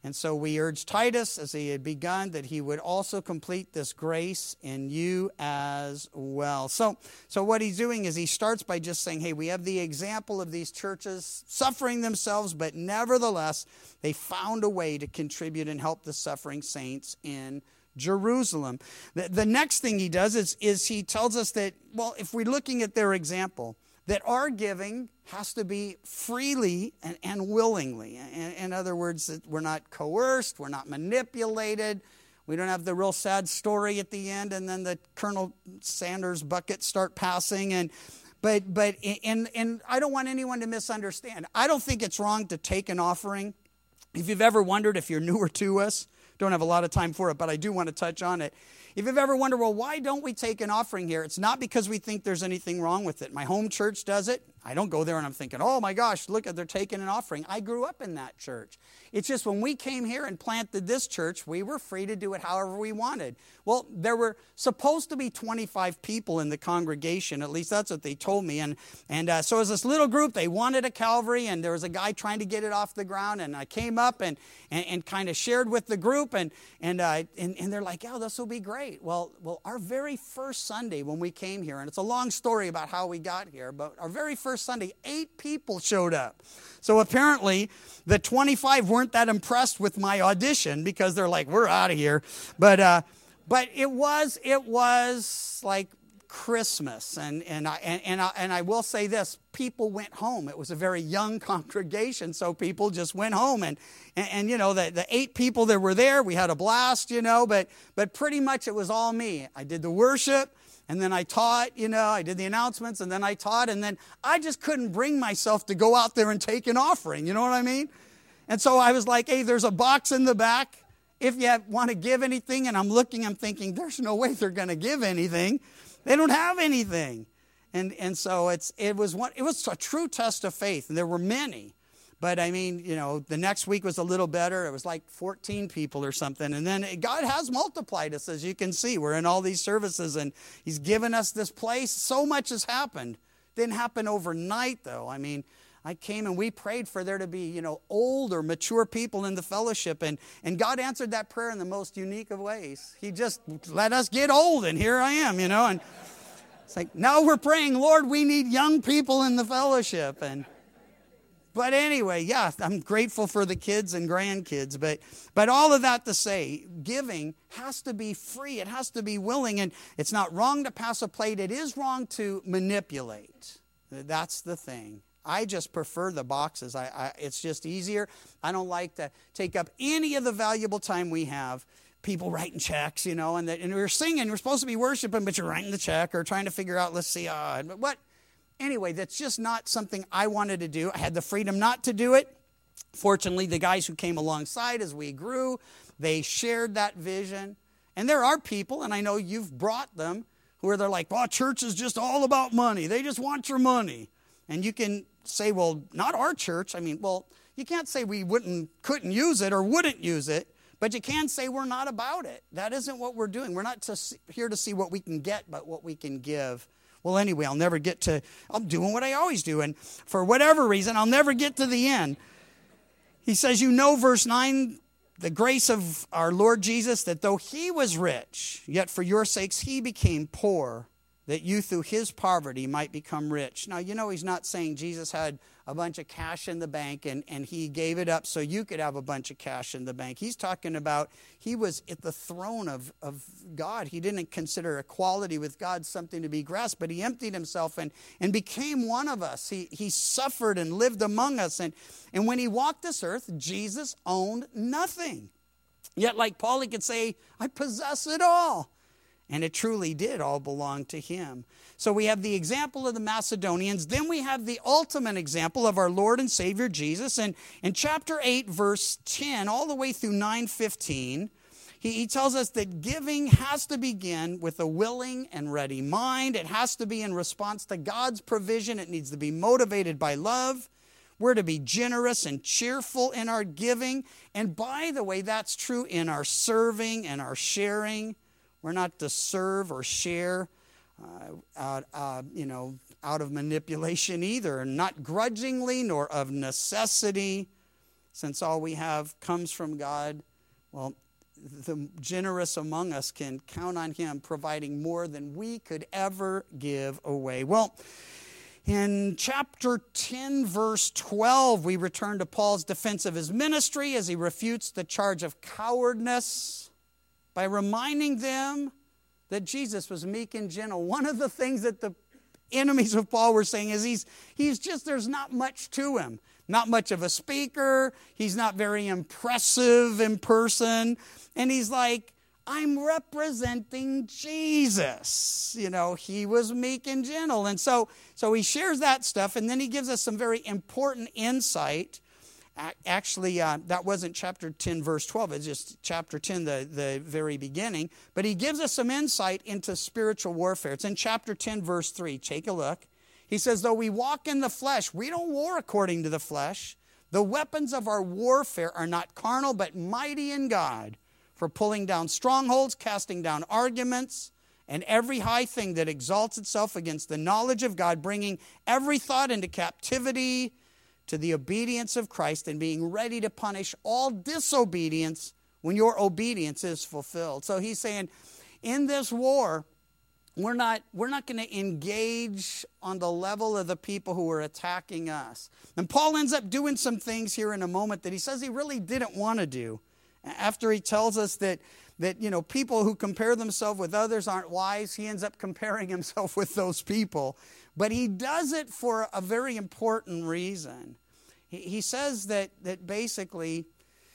And so we urge Titus, as he had begun, that he would also complete this grace in you as well. So, so what he's doing is he starts by just saying, hey, we have the example of these churches suffering themselves, but nevertheless, they found a way to contribute and help the suffering saints in Jerusalem. The, the next thing he does is, is he tells us that, well, if we're looking at their example, that our giving has to be freely and, and willingly. In, in other words, that we're not coerced, we're not manipulated, we don't have the real sad story at the end and then the Colonel Sanders buckets start passing. And but but and and I don't want anyone to misunderstand. I don't think it's wrong to take an offering. If you've ever wondered, if you're newer to us, don't have a lot of time for it, but I do want to touch on it. If you've ever wondered, well, why don't we take an offering here? It's not because we think there's anything wrong with it. My home church does it. I don't go there and I'm thinking, oh my gosh, look, they're taking an offering. I grew up in that church. It's just when we came here and planted this church, we were free to do it however we wanted. Well, there were supposed to be twenty-five people in the congregation. At least that's what they told me. And and uh, so as this little group, they wanted a Calvary, and there was a guy trying to get it off the ground. And I came up and and, and kind of shared with the group, and and, uh, and and they're like, yeah, this will be great. Well, well, our very first Sunday when we came here, and it's a long story about how we got here, but our very first Sunday, eight people showed up. So apparently the twenty-five weren't that impressed with my audition because they're like, we're out of here. But uh, but it was it was like Christmas, and and I and, and I and I will say this: people went home. It was a very young congregation, so people just went home, and and, and you know the the eight people that were there, we had a blast, you know. But but pretty much it was all me. I did the worship. And then I taught, you know, I did the announcements, and then I taught, and then I just couldn't bring myself to go out there and take an offering, you know what I mean? And so I was like, hey, there's a box in the back if you want to give anything. And I'm looking, I'm thinking, there's no way they're going to give anything. They don't have anything. And and so it's it was one it was a true test of faith, and there were many. But I mean, you know, the next week was a little better. It was like fourteen people or something. And then God has multiplied us, as you can see. We're in all these services, and He's given us this place. So much has happened. Didn't happen overnight, though. I mean, I came and we prayed for there to be, you know, old or mature people in the fellowship. And, and God answered that prayer in the most unique of ways. He just let us get old, and here I am, you know. And it's like, now we're praying, Lord, we need young people in the fellowship. And But anyway, yeah, I'm grateful for the kids and grandkids. But but all of that to say, giving has to be free. It has to be willing. And it's not wrong to pass a plate. It is wrong to manipulate. That's the thing. I just prefer the boxes. I, I it's just easier. I don't like to take up any of the valuable time we have. People writing checks, you know, and, the, and we're singing. We're supposed to be worshiping, but you're writing the check or trying to figure out, let's see, uh, what? Anyway, that's just not something I wanted to do. I had the freedom not to do it. Fortunately, the guys who came alongside as we grew, they shared that vision. And there are people, and I know you've brought them, where they're like, well, church is just all about money. They just want your money. And you can say, well, not our church. I mean, well, you can't say we wouldn't, couldn't use it or wouldn't use it, but you can say we're not about it. That isn't what we're doing. We're not to see, here to see what we can get, but what we can give. Well, anyway, I'll never get to, I'm doing what I always do. And for whatever reason, I'll never get to the end. He says, you know, verse nine, the grace of our Lord Jesus, that though He was rich, yet for your sakes He became poor, that you through His poverty might become rich. Now, you know, He's not saying Jesus had a bunch of cash in the bank and, and He gave it up so you could have a bunch of cash in the bank. He's talking about He was at the throne of, of God. He didn't consider equality with God something to be grasped, but He emptied Himself and, and became one of us. He, he suffered and lived among us. And, and when He walked this earth, Jesus owned nothing. Yet like Paul, he could say, I possess it all. And it truly did all belong to Him. So we have the example of the Macedonians. Then we have the ultimate example of our Lord and Savior Jesus. And in chapter eight, verse ten, all the way through nine fifteen, he, he tells us that giving has to begin with a willing and ready mind. It has to be in response to God's provision. It needs to be motivated by love. We're to be generous and cheerful in our giving. And by the way, that's true in our serving and our sharing. We're not to serve or share uh, out, uh, you know, out of manipulation either, not grudgingly nor of necessity. since all we have comes from God, well, the generous among us can count on him providing more than we could ever give away. Well, in chapter ten, verse twelve, we return to Paul's defense of his ministry as he refutes the charge of cowardness by reminding them that Jesus was meek and gentle. One of the things that the enemies of Paul were saying is he's, he's just, there's not much to him. Not much of a speaker. He's not very impressive in person. And he's like, I'm representing Jesus. You know, he was meek and gentle. And so, so he shares that stuff, and then he gives us some very important insight. Actually, uh, that wasn't chapter ten, verse twelve. It's just chapter ten, the, the very beginning. But he gives us some insight into spiritual warfare. It's in chapter ten, verse three. Take a look. He says, though we walk in the flesh, we don't war according to the flesh. The weapons of our warfare are not carnal, but mighty in God, for pulling down strongholds, casting down arguments, and every high thing that exalts itself against the knowledge of God, bringing every thought into captivity to the obedience of Christ, and being ready to punish all disobedience when your obedience is fulfilled. So he's saying, in this war, we're not, we're not going to engage on the level of the people who are attacking us. And Paul ends up doing some things here in a moment that he says he really didn't want to do. After he tells us that, that you know, people who compare themselves with others aren't wise, he ends up comparing himself with those people. But he does it for a very important reason. He, he says that, that basically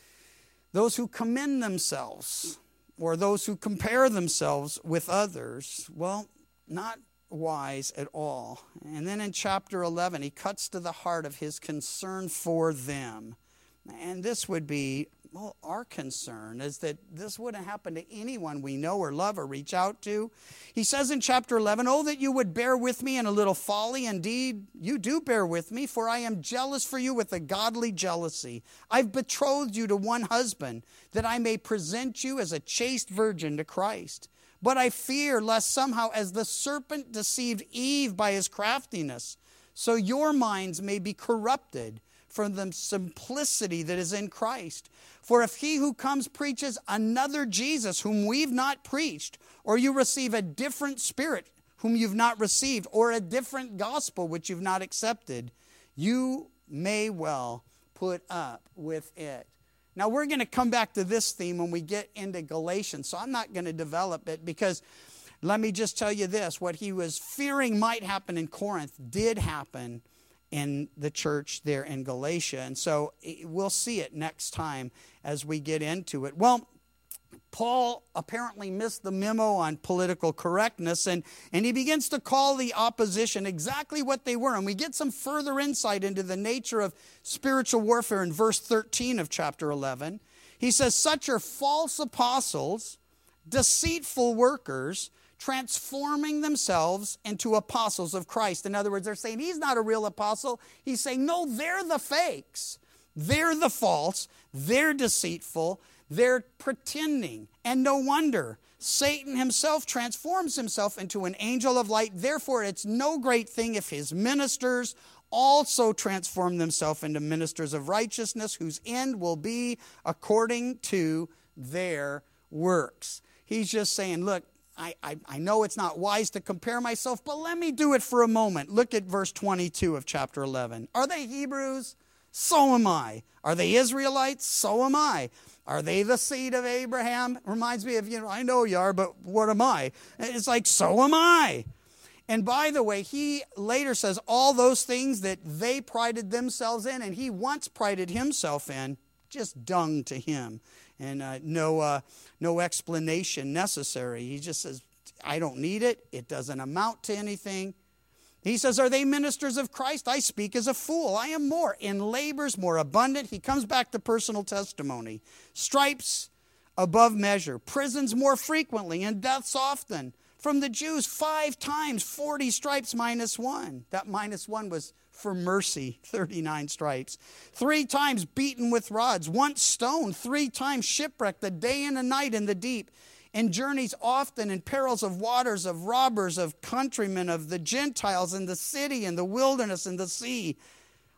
those who commend themselves or those who compare themselves with others, well, not wise at all. And then in chapter eleven, he cuts to the heart of his concern for them. And this would be, well, our concern is that this wouldn't happen to anyone we know or love or reach out to. He says in chapter eleven, oh, that you would bear with me in a little folly. Indeed, you do bear with me, for I am jealous for you with a godly jealousy. I've betrothed you to one husband, that I may present you as a chaste virgin to Christ. But I fear lest somehow, as the serpent deceived Eve by his craftiness, so your minds may be corrupted from the simplicity that is in Christ. For if he who comes preaches another Jesus whom we've not preached, or you receive a different spirit whom you've not received, or a different gospel which you've not accepted, you may well put up with it. Now we're going to come back to this theme when we get into Galatians, so I'm not going to develop it, because let me just tell you this, what he was fearing might happen in Corinth did happen in the church there in Galatia. And so we'll see it next time as we get into it. Well, Paul apparently missed the memo on political correctness, and, and he begins to call the opposition exactly what they were. And we get some further insight into the nature of spiritual warfare in verse thirteen of chapter eleven. He says, such are false apostles, deceitful workers, transforming themselves into apostles of Christ. In other words, they're saying he's not a real apostle. He's saying, no, they're the fakes. They're the false. They're deceitful. They're pretending. And no wonder. Satan himself transforms himself into an angel of light. Therefore, it's no great thing if his ministers also transform themselves into ministers of righteousness, whose end will be according to their works. He's just saying, look, I, I, I know it's not wise to compare myself, but let me do it for a moment. Look at verse twenty-two of chapter eleven. Are they Hebrews? So am I. Are they Israelites? So am I. Are they the seed of Abraham? Reminds me of, you know, I know you are, but what am I? It's like, so am I. And by the way, he later says all those things that they prided themselves in, and he once prided himself in, just dung to him. And uh, no uh, no explanation necessary. He just says, I don't need it. It doesn't amount to anything. He says, are they ministers of Christ? I speak as a fool. I am more. In labors more abundant. He comes back to personal testimony. Stripes above measure. Prisons more frequently. And deaths often. From the Jews, five times forty stripes minus one. That minus one was for mercy, thirty-nine stripes. Three times beaten with rods, once stoned, three times shipwrecked, a day and a night in the deep, in journeys often, in perils of waters, of robbers, of countrymen, of the Gentiles, in the city, in the wilderness, in the sea.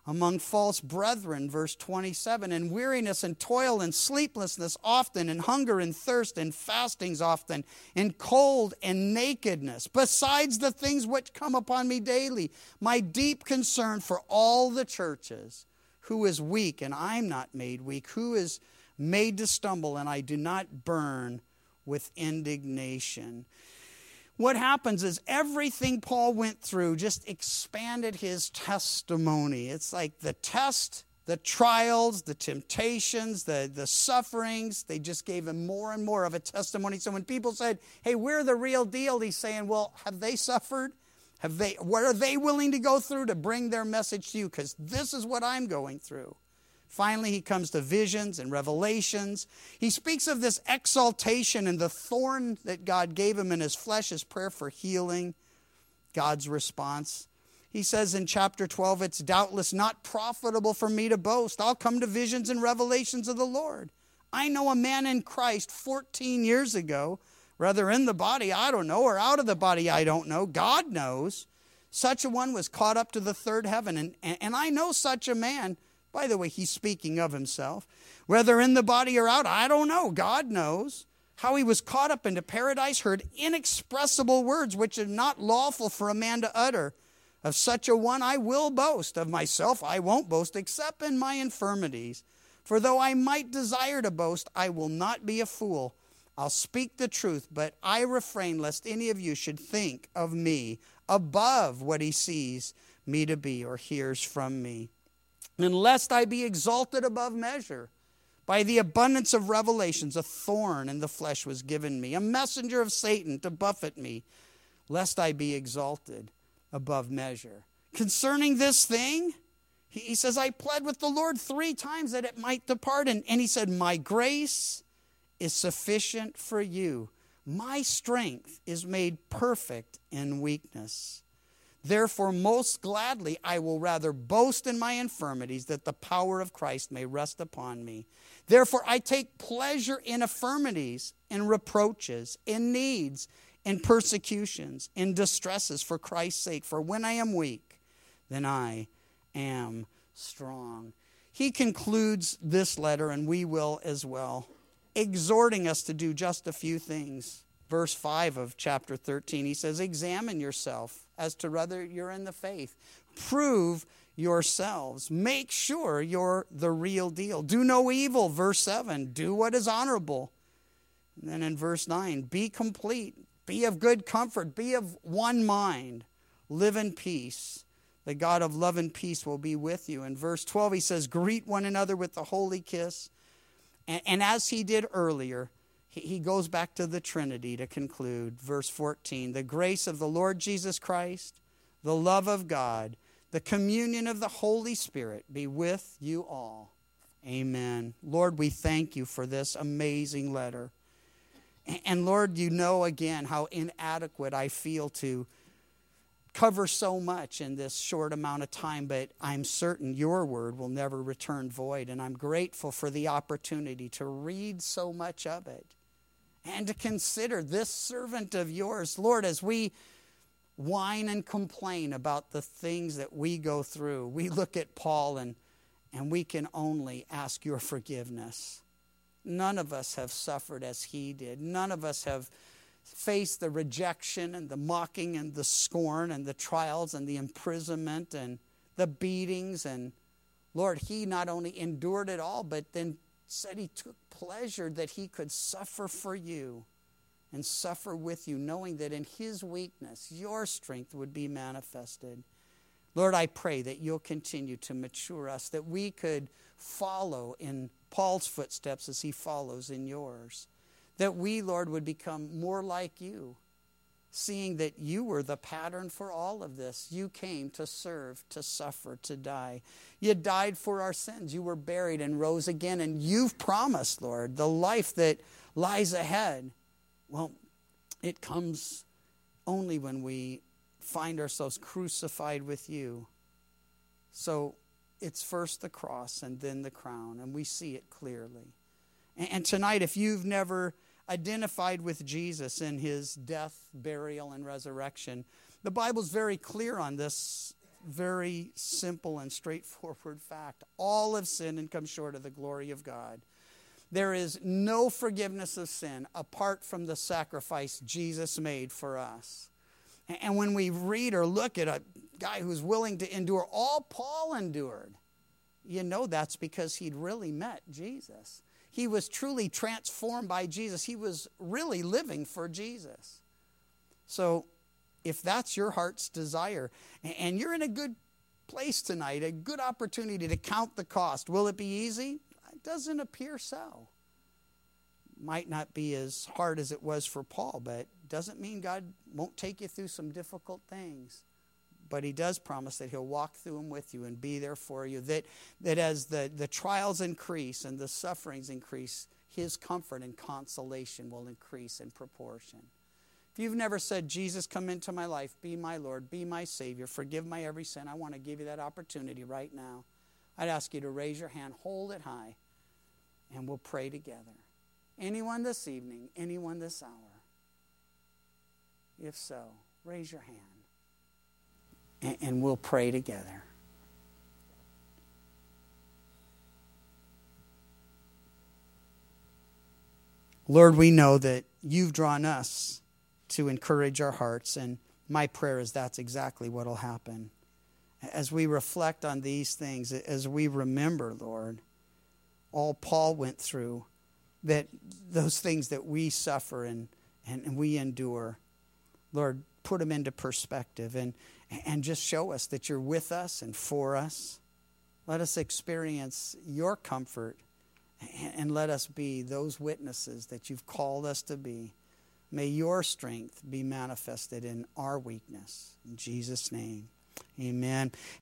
among false brethren, verse twenty-seven, and weariness and toil and sleeplessness often, and hunger and thirst and fastings often, and cold and nakedness, besides the things which come upon me daily, my deep concern for all the churches. Who is weak, and I'm not made weak? Who is made to stumble, and I do not burn with indignation? What happens is everything Paul went through just expanded his testimony. It's like the test, the trials, the temptations, the, the sufferings, they just gave him more and more of a testimony. So when people said, hey, we're the real deal, he's saying, well, have they suffered? Have they? What are they willing to go through to bring their message to you? Because this is what I'm going through. Finally, he comes to visions and revelations. He speaks of this exaltation and the thorn that God gave him in his flesh, his prayer for healing, God's response. He says in chapter twelve, it's doubtless not profitable for me to boast. I'll come to visions and revelations of the Lord. I know a man in Christ fourteen years ago, whether in the body, I don't know, or out of the body, I don't know. God knows. Such a one was caught up to the third heaven. And, and, and I know such a man. By the way, he's speaking of himself. Whether in the body or out, I don't know. God knows. How he was caught up into paradise, heard inexpressible words which are not lawful for a man to utter. Of such a one I will boast. Of myself I won't boast, except in my infirmities. For though I might desire to boast, I will not be a fool. I'll speak the truth, but I refrain lest any of you should think of me above what he sees me to be or hears from me. And lest I be exalted above measure. By the abundance of revelations, a thorn in the flesh was given me, a messenger of Satan to buffet me, lest I be exalted above measure. Concerning this thing, he, he says, I pled with the Lord three times that it might depart. And, and he said, my grace is sufficient for you. My strength is made perfect in weakness. Therefore, most gladly, I will rather boast in my infirmities, that the power of Christ may rest upon me. Therefore, I take pleasure in infirmities, in reproaches, in needs, in persecutions, in distresses for Christ's sake. For when I am weak, then I am strong. He concludes this letter, and we will as well, exhorting us to do just a few things. Verse five of chapter thirteen, he says, examine yourself as to whether you're in the faith. Prove yourselves. Make sure you're the real deal. Do no evil. Verse seven, do what is honorable. And then in verse nine, be complete. Be of good comfort. Be of one mind. Live in peace. The God of love and peace will be with you. In verse twelve, he says, greet one another with the holy kiss. And, and as he did earlier, he goes back to the Trinity to conclude. Verse fourteen, the grace of the Lord Jesus Christ, the love of God, the communion of the Holy Spirit be with you all. Amen. Lord, we thank you for this amazing letter. And Lord, you know again how inadequate I feel to cover so much in this short amount of time, but I'm certain your word will never return void. And I'm grateful for the opportunity to read so much of it. And to consider this servant of yours, Lord, as we whine and complain about the things that we go through, we look at Paul and, and we can only ask your forgiveness. None of us have suffered as he did. None of us have faced the rejection and the mocking and the scorn and the trials and the imprisonment and the beatings. And Lord, he not only endured it all, but then said he took pleasure that he could suffer for you and suffer with you, knowing that in his weakness, your strength would be manifested. Lord, I pray that you'll continue to mature us, that we could follow in Paul's footsteps as he follows in yours. That we, Lord, would become more like you, seeing that you were the pattern for all of this. You came to serve, to suffer, to die. You died for our sins. You were buried and rose again. And you've promised, Lord, the life that lies ahead. Well, it comes only when we find ourselves crucified with you. So it's first the cross and then the crown, and we see it clearly. And tonight, if you've never identified with Jesus in his death, burial, and resurrection, the Bible's very clear on this very simple and straightforward fact. All have sinned and come short of the glory of God. There is no forgiveness of sin apart from the sacrifice Jesus made for us. And when we read or look at a guy who's willing to endure all Paul endured, you know that's because he'd really met Jesus. He was truly transformed by Jesus. He was really living for Jesus. So if that's your heart's desire, and you're in a good place tonight, a good opportunity to count the cost, will it be easy? It doesn't appear so. Might not be as hard as it was for Paul, but doesn't mean God won't take you through some difficult things. But he does promise that he'll walk through them with you and be there for you. That, that as the, the trials increase and the sufferings increase, his comfort and consolation will increase in proportion. If you've never said, Jesus, come into my life, be my Lord, be my Savior, forgive my every sin, I want to give you that opportunity right now. I'd ask you to raise your hand, hold it high, and we'll pray together. Anyone this evening, anyone this hour? If so, raise your hand, and, and we'll pray together. Lord, we know that you've drawn us to encourage our hearts, and my prayer is that's exactly what will happen. As we reflect on these things, as we remember, Lord, all Paul went through, that those things that we suffer and, and, and we endure, Lord, put them into perspective and, and just show us that you're with us and for us. Let us experience your comfort, and, and let us be those witnesses that you've called us to be. May your strength be manifested in our weakness. In Jesus' name, amen.